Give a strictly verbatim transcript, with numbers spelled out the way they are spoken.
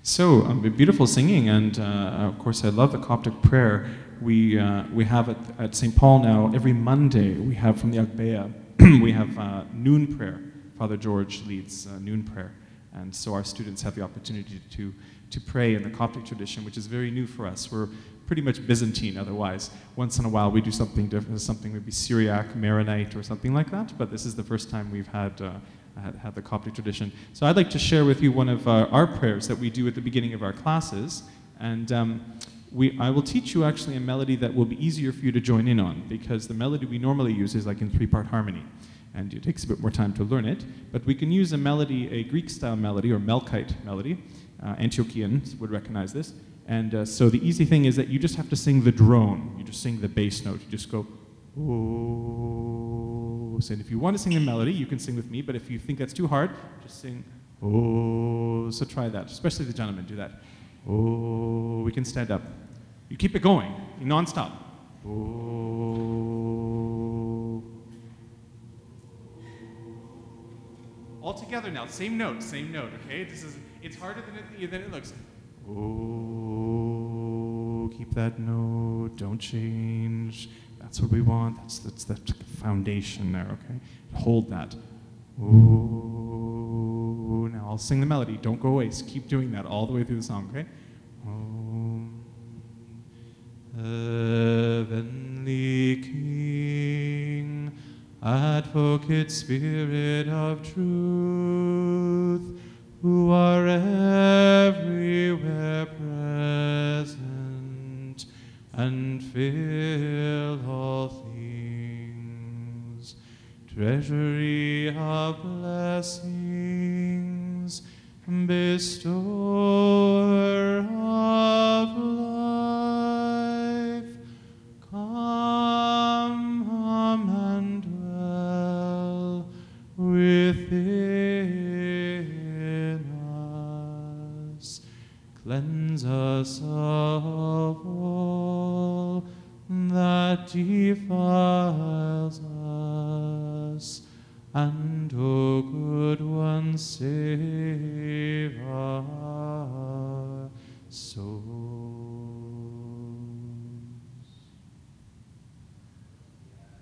So, um, beautiful singing, and uh, of course, I love the Coptic prayer. We, uh, we have at, at Saint Paul now, every Monday, we have from the Agbeya, we have uh, noon prayer. Father George leads uh, noon prayer, and so our students have the opportunity to, to pray in the Coptic tradition, which is very new for us. We're pretty much Byzantine otherwise. Once in a while, we do something different, something maybe Syriac, Maronite, or something like that, but this is the first time we've had uh, Had, had the Coptic tradition. So I'd like to share with you one of uh, our prayers that we do at the beginning of our classes. And um, we, I will teach you actually a melody that will be easier for you to join in on, because the melody we normally use is like in three-part harmony. And it takes a bit more time to learn it. But we can use a melody, a Greek-style melody, or Melkite melody. Uh, Antiochians would recognize this. And uh, so the easy thing is that you just have to sing the drone. You just sing the bass note. You just go, oh. And if you want to sing the melody, you can sing with me, but if you think that's too hard, just sing, oh. So try that, especially the gentlemen, do that. Oh, we can stand up. You keep it going, non-stop. Oh. All together now, same note, same note, okay? This is, it's harder than it, than it looks. Oh, keep that note, don't change. That's what we want. That's, that's the foundation there, okay? Hold that. Ooh. Now I'll sing the melody. Don't go away. Just keep doing that all the way through the song, okay? Om. Heavenly King, Advocate Spirit of Truth, who are everywhere present and fill all things, treasury of blessings, bestower of life, come, come and dwell within us, cleanse us of all that defiles us, and, O good one, save our souls.